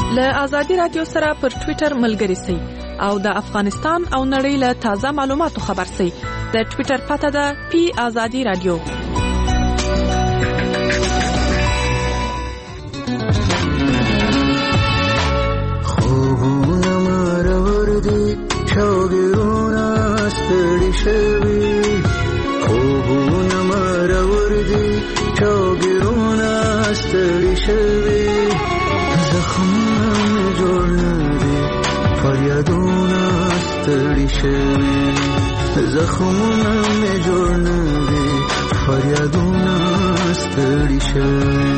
له آزادي رادیو سره پر ټوئیټر ملګري سئ او د افغانستان او نړۍ له تازه معلوماتو خبر سئ. د ټوئیټر پته ده پی آزادي رادیو. خوبونه مرور دي شوګرونه ستړي شوي، خوبونه مرور دي شوګرونه ستړي شوي، زخمونه مې جوړ نه دي فریادونه ستړي شوي، زخمونه مې جوړ نه دي فریادونه ستړي شوي.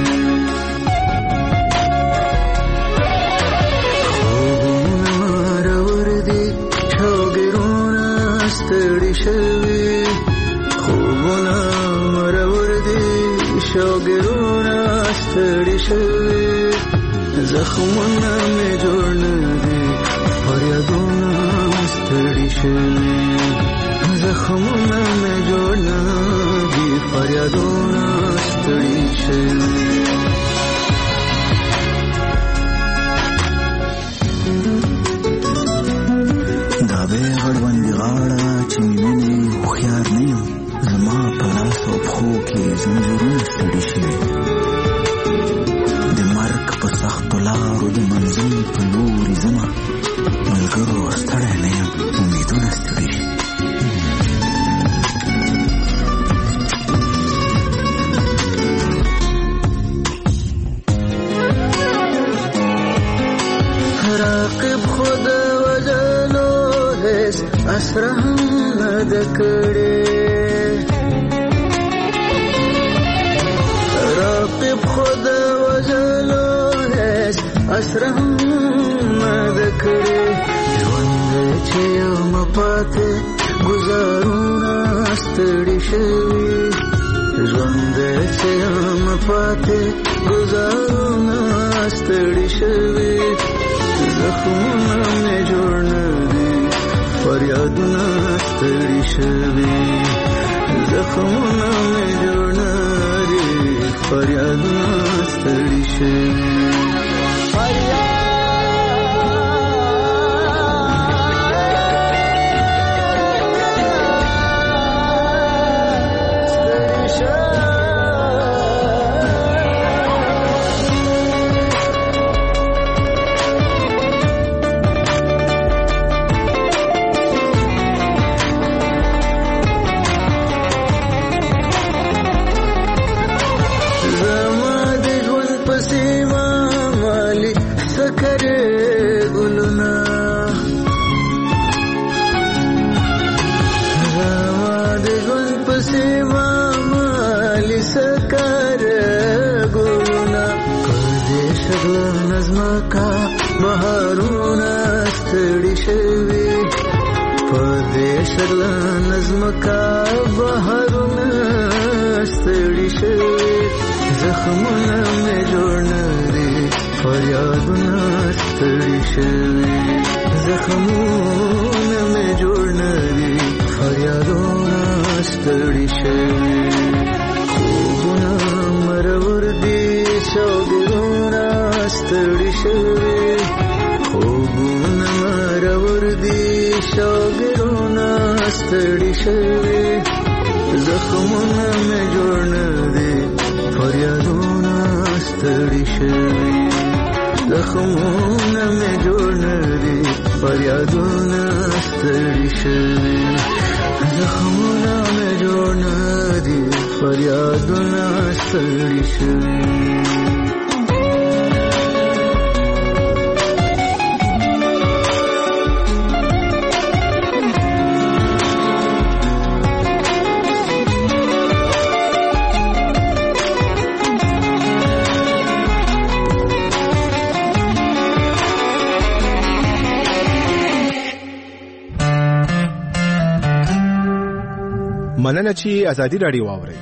خوبونه مرور دي شوګرونه ستړي شوي، خوبونه مرور دي شوګرونه ستړي شوي، زخمونه مې جوړ نه دي فریادونه ستړي شوي، زخمونه مې جوړ نه دي فریادونه ستړي شوي. دا به غړوندې غاړه چې مینې هوښیار نه یم، زما په لاس او پښو کې زنځیرونه ستړي شوي، د مرګ په سختو لارو د منزل په لوري ځمه، ملګرو ستړی نه یم امیدونه ستړي شي. راقب خود وجلو هیڅ اسره نه ده کړې، راقب خود وجلو هیڅ اسره نه ده کړې، ژوند چې یم پاتې ګزارونه ستړي شوي، ژوند چې یم پاتې ګزارونه ستړي شوي، زخمونه مې جوړ نه دي فریادونه ستړي شوي، زخمونه مې جوړ نه دي فریادونه ستړي شوي. بهارونه ستړي شوي، پردیس نظمکا بهارونه ستړي شوي، زخمونه مې جوړ نه دي فریادونه ستړي شوي، زخمونه مې جوړ نه دي فریادونه ستړي شوي. خوبونه مرور دي شوګرونه ستړي شوي، خوبونه مرور دي شوګرونه ستړي شوي، زخمونه مې جوړ نه دي فریادونه ستړي شوي، زخمونه مې جوړ نه دي فریادونه ستړي شوي، زخمونه مې جوړ نه دي فریادونه ستړي شوي. مننه چې آزادي رادیو واورئ.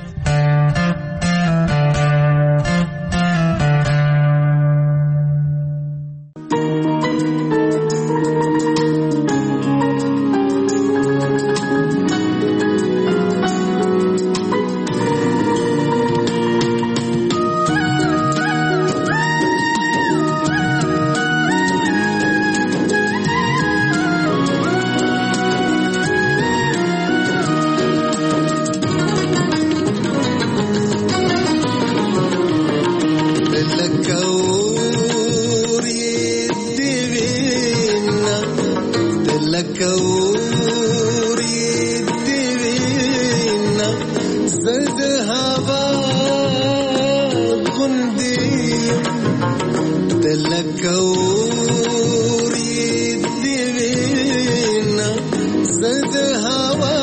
لکوری دیوینا زد هوا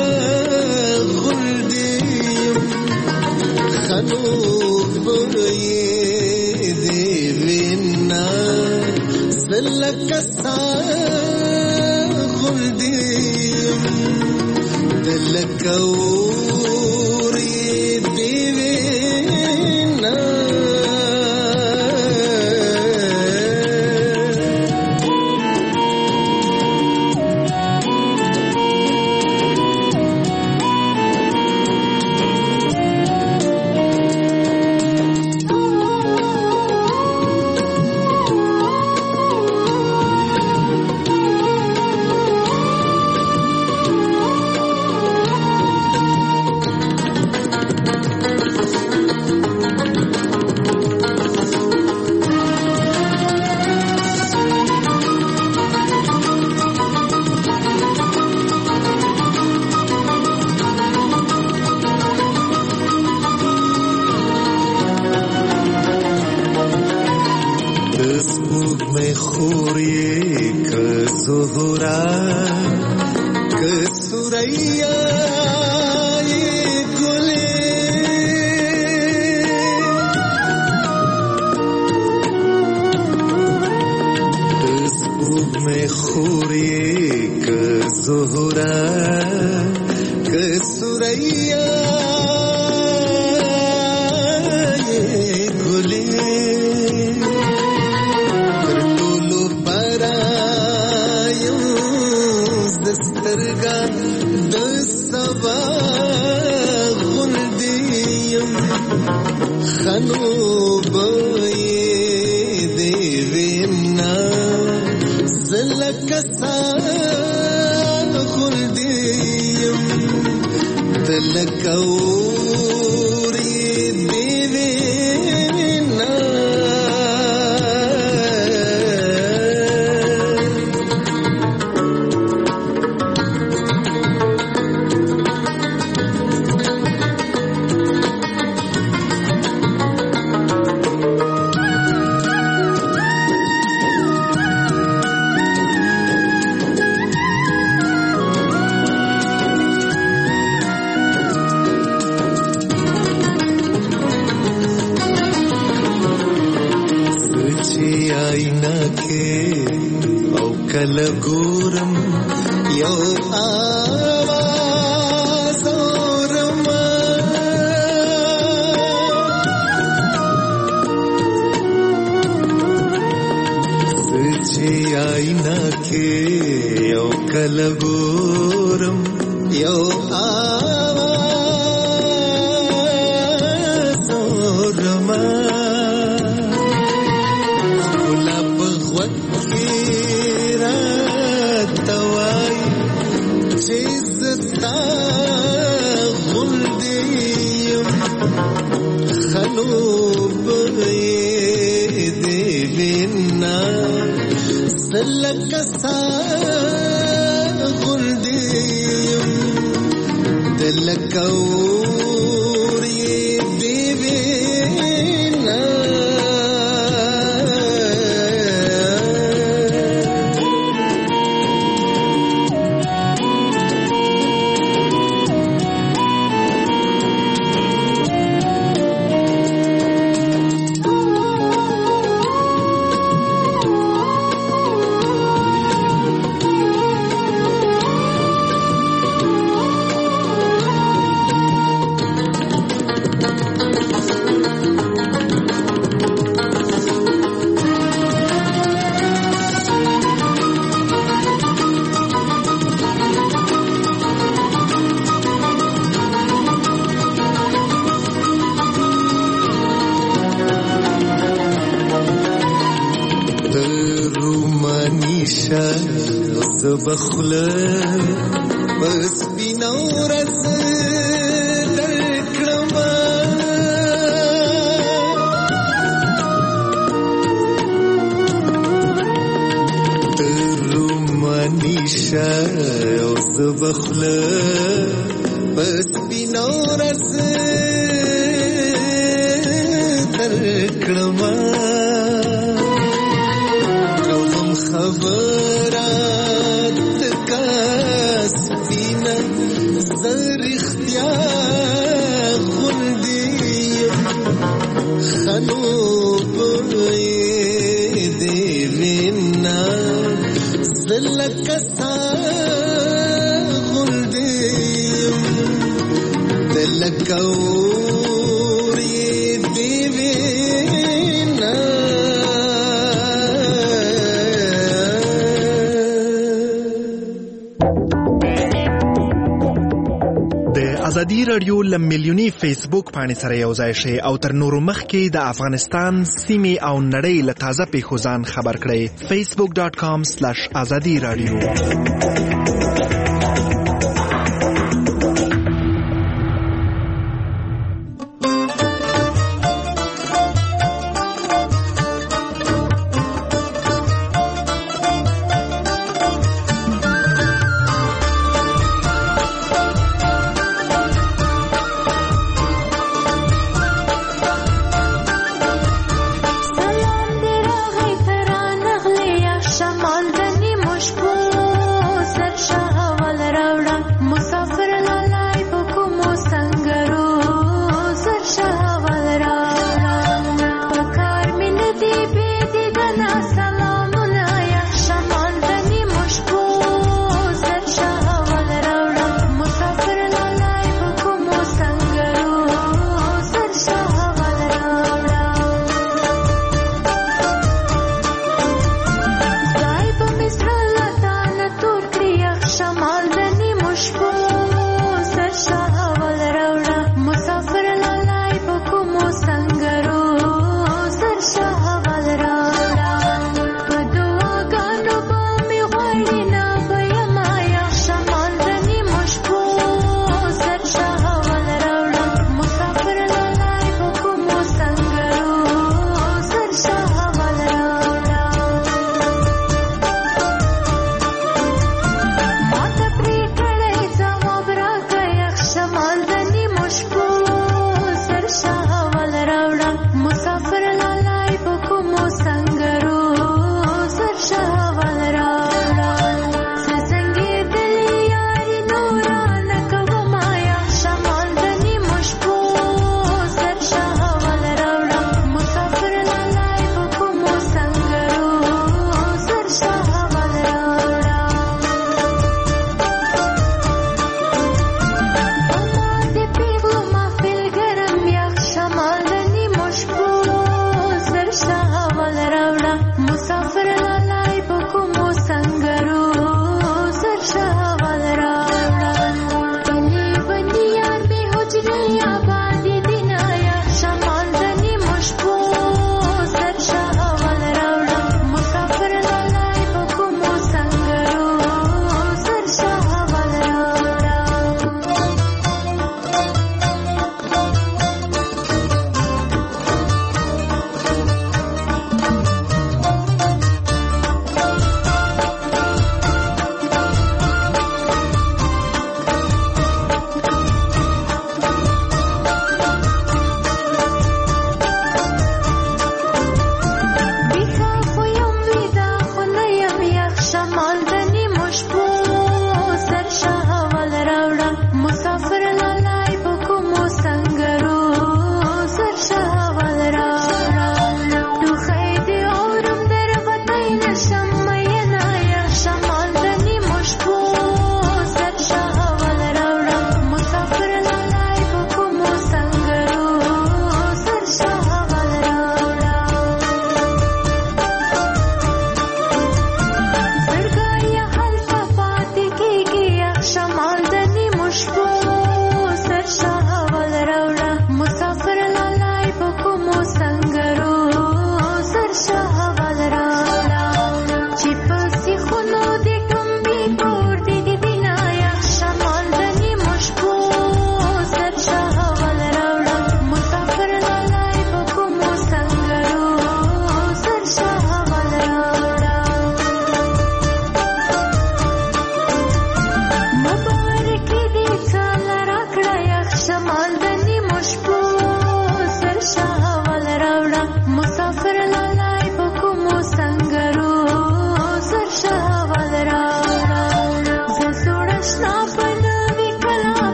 غلدیم خنوبی دیوینا زلکستا غلدیم دلکوری دیوینا بخله بس بینورز درکړم رومانیشه اوس بخله بس بینورز درکړم زلکستا غلدیم دلکوری دیوینا ازادي رادیو لمیلیونی فیسبوک باندې سره یو ځای شي او تر نورو مخکې د افغانستان سیمې او نړۍ له تازه پیښو ځان خبر کړئ. facebook.com/azadi radio.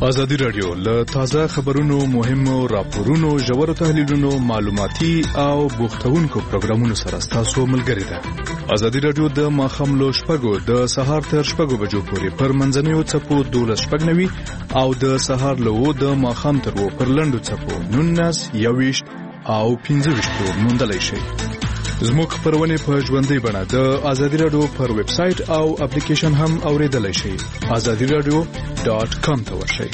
ازادي رادیو له تازه خبرونو، مهمو راپورونو، ژورو تحلیلونو، معلوماتي او بوختونکو پروګرامونو سره تاسو ملګری ده. ازادي رادیو د ماخام لو شپږو د سهار تر شپږو بجو پورې پر منځنیو چپو 12:90 او د سهار لو د ماخام تر وو پر لندو چپو 19 21 او 15 موندلای شي. زموږ خبرونه په ژوندۍ بڼه د ازادي رادیو پر ویب سټ او اپلیکیشن هم اوریدلای شئ. azadiradio.com ته ورشئ.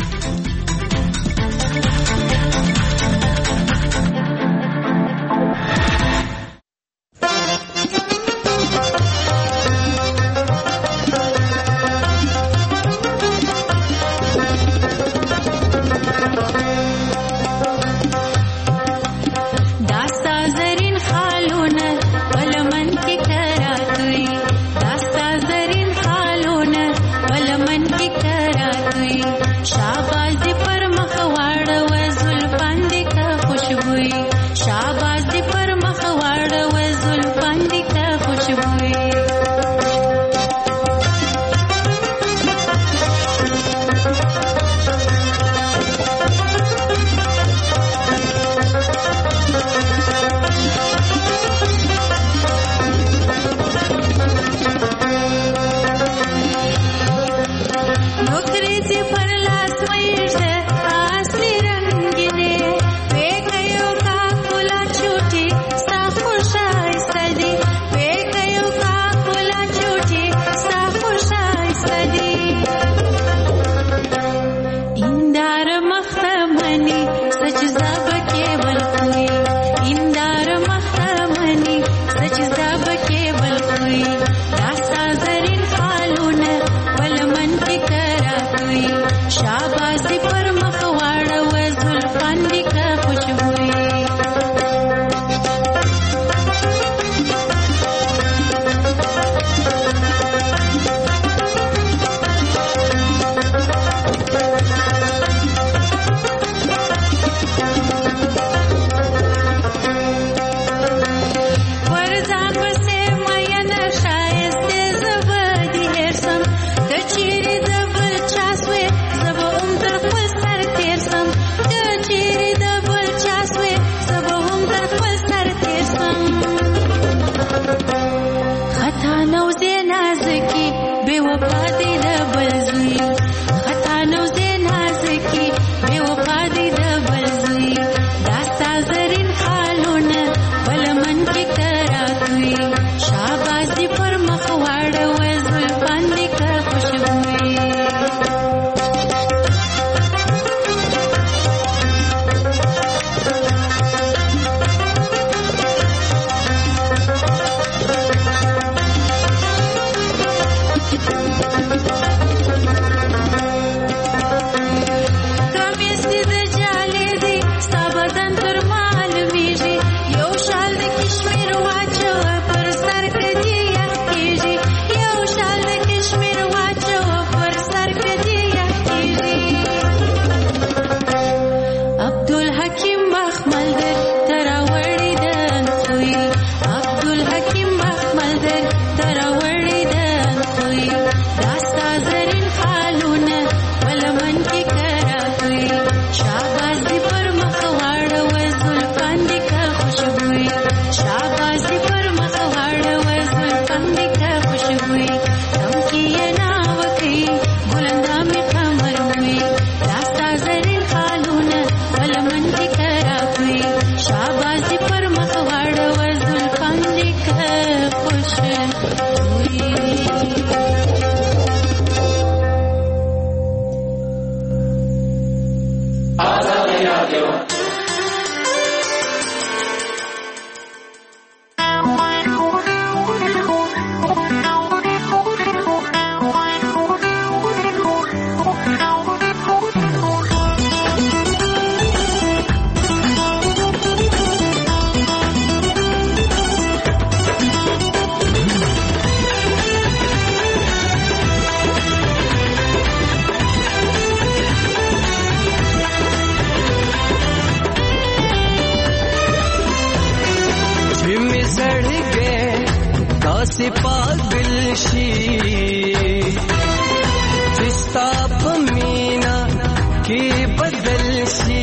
की बदल सी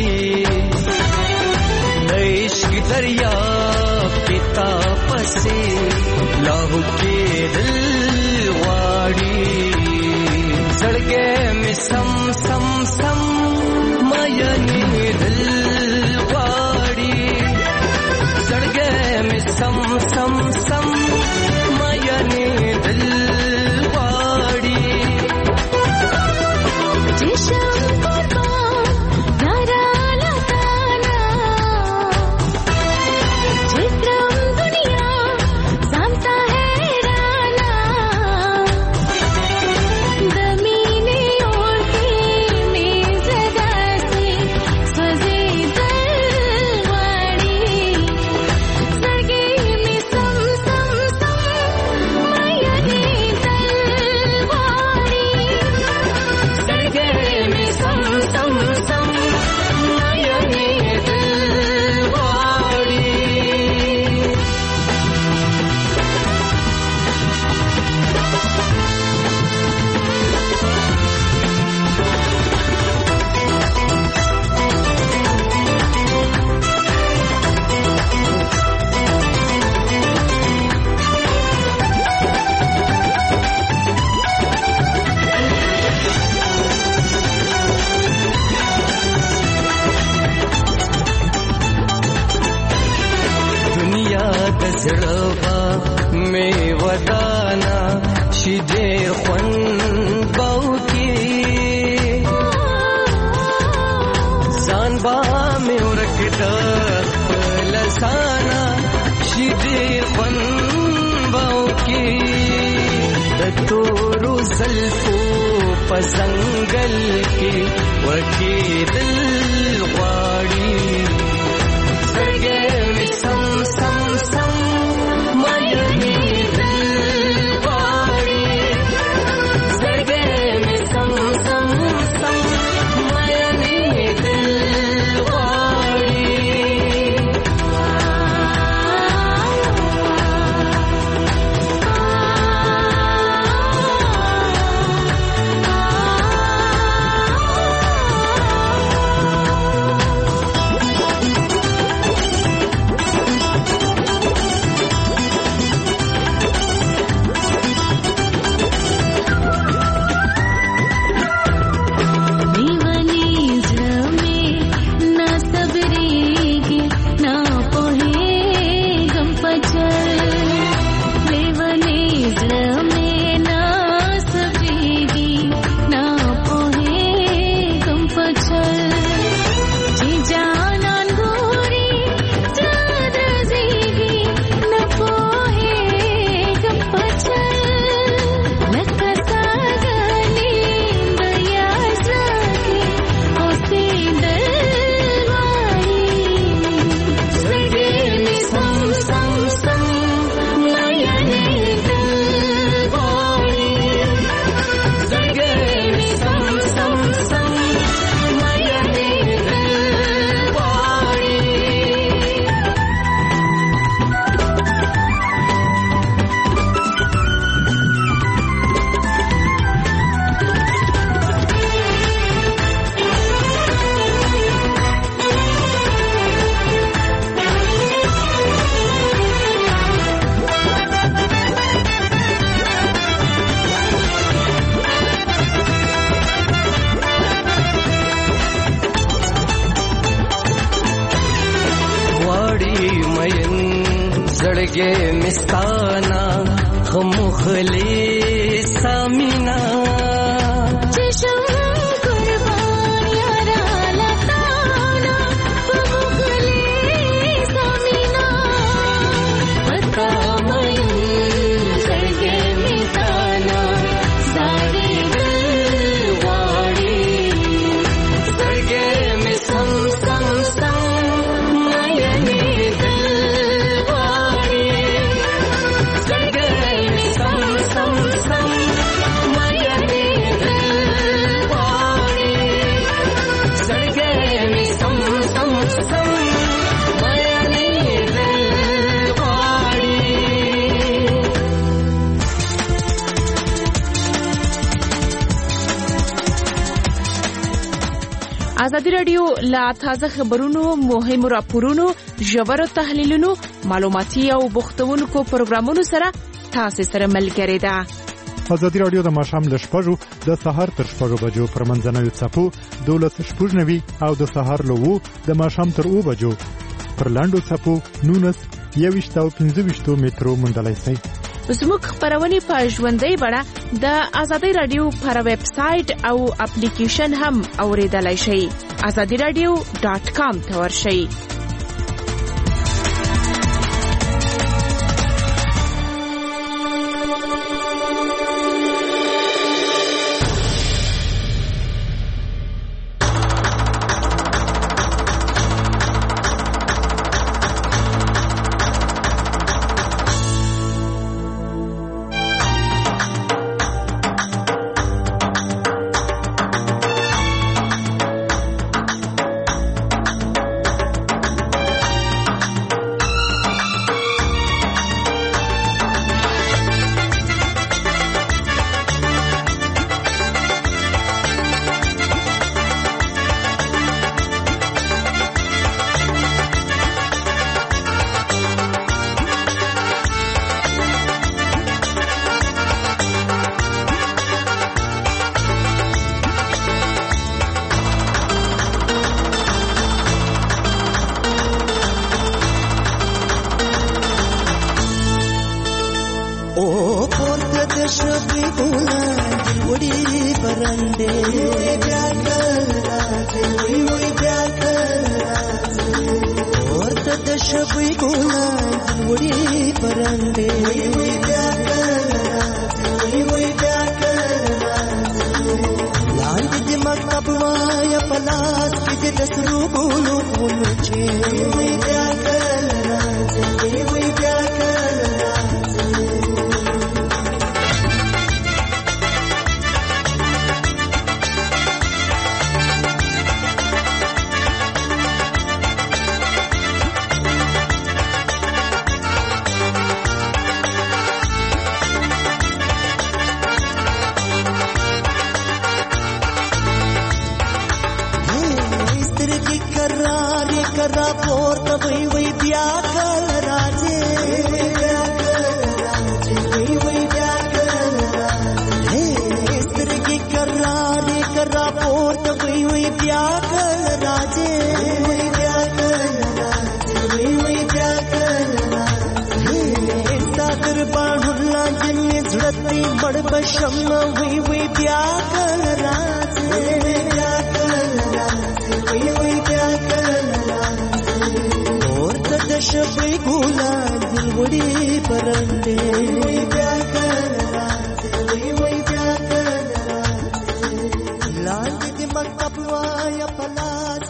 इश्क दरिया पिता पसे लाहू के दिल वाड़ी सड़गे में सम सम सम मयनी दिल वाड़ी सड़गे में सम सम सम मयनी दिल वाड़ी زړه مې ودانا شي ډېر خوند باو کې ځان با مې ورکړه لسانا شي ډېر خوند باو کې د تورو زلفو په ځنګل کې وکې دل غواړي سرګې مې سم سم سم زړګې مستانا خمخلي سامینا چشم قربان یارا لتانا خمخلي سامینا پتا مې زړګې مستانا ساري دل واړي زړګې مې سم سم سم مایه ازادي رادیو لا تازه خبرونو، مهم راپورونو، ژور تحلیلونو، معلوماتي او بوختونکو پروګرامونو سره تاسو سره ملګری ده. ازادي رادیو د ماښام له 6 د سهار تر 6 بجو پر منځنوي څپو 12:90 او د سهار له 2 د ماښام تر 2 بجو پر لاندو څپو 19 او 15 مترو مندلای سي. زموږ خبرونه په ژوندۍ بڼه د ازادي رادیو پر ویب سټ او اپلیکیشن هم اوریدلای شئ. azadiradio.com ته ورشئ. لاندې د مکتب وایا پلاس